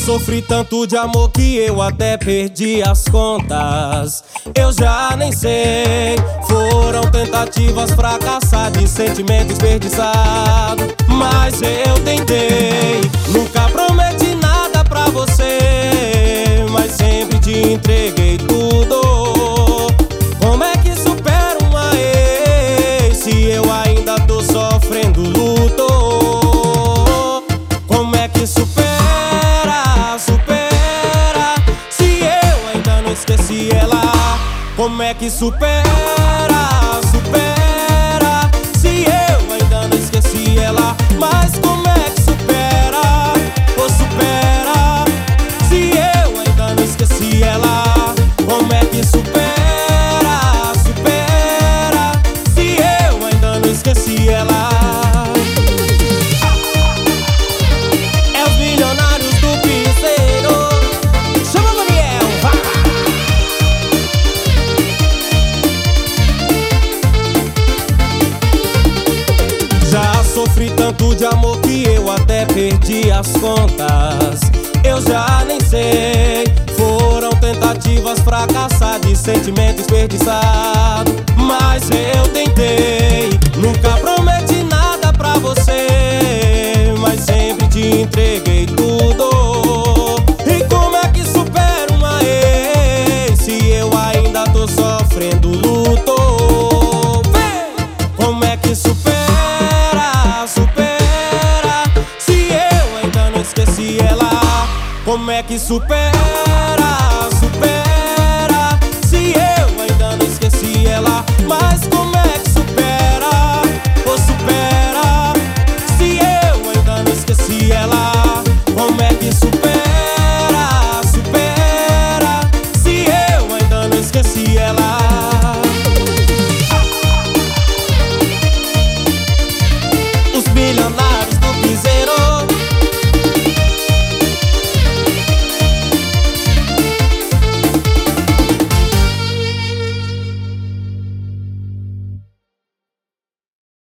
sofri tanto de amor que eu até perdi as contas. Eu já nem sei. Foram tentativas fracassadas e sentimento desperdiçado. Mas eu tentei. Nunca prometi nada pra você, mas sempre te entreguei tudo. Como é que supera uma ex se eu ainda tô sofrendo luto? Como é que supera se eu ainda não esqueci ela? Como é que supera se eu ainda não esqueci ela? Mas como é que supera, supera se eu ainda não esqueci ela? Como é que supera se eu ainda não esqueci ela? É os milionários do piseiro. Chama o Daniel, vá! Já sofri tanto de amor que eu até perdi as contas. Eu já nem sei. Foram tentativas fracassadas e sentimento desperdiçado. Mas eu tentei. Nunca prometi nada pra você, mas sempre te entreguei tudo. E como é que supera uma ex se eu ainda tô sofrendo luto? Como é que supera se eu ainda não esqueci ela? Como é que supera